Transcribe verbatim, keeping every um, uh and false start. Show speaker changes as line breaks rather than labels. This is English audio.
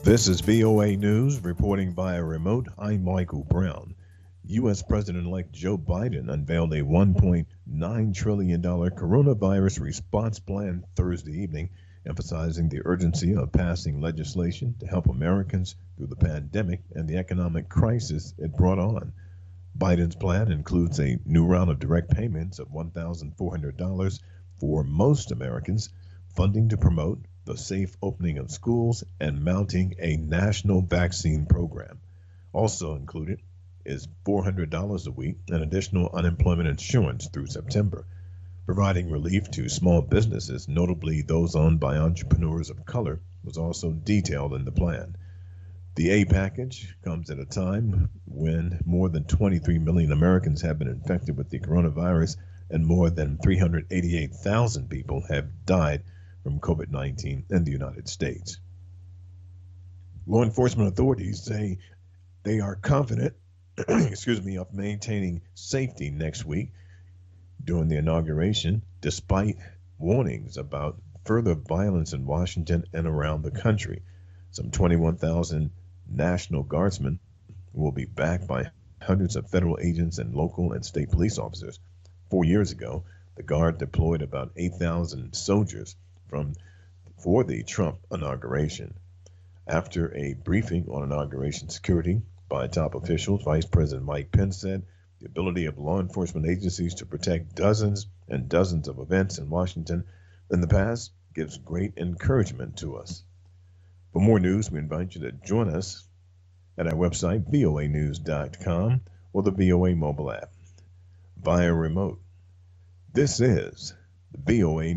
This is V O A News reporting via remote. I'm Michael Brown. U S. President-elect Joe Biden unveiled a one point nine trillion dollars coronavirus response plan Thursday evening, emphasizing the urgency of passing legislation to help Americans through the pandemic and the economic crisis it brought on. Biden's plan includes a new round of direct payments of one thousand four hundred dollars for most Americans, funding to promote the safe opening of schools, and mounting a national vaccine program. Also included is four hundred dollars a week and additional unemployment insurance through September, providing relief to small businesses, notably those owned by entrepreneurs of color, was also detailed in the plan. The aid package comes at a time when more than twenty-three million Americans have been infected with the coronavirus and more than three hundred eighty-eight thousand people have died from COVID nineteen in the United States. Law enforcement authorities say they are confident, excuse me, of maintaining safety next week during the inauguration, despite warnings about further violence in Washington and around the country. Some twenty-one thousand National Guardsmen will be backed by hundreds of federal agents and local and state police officers. Four years ago, the Guard deployed about eight thousand soldiers from for the Trump inauguration. After a briefing on inauguration security by top officials, Vice President Mike Pence said the ability of law enforcement agencies to protect dozens and dozens of events in Washington in the past gives great encouragement to us. For more news, we invite you to join us at our website, V O A news dot com, or the V O A mobile app via remote. This is the V O A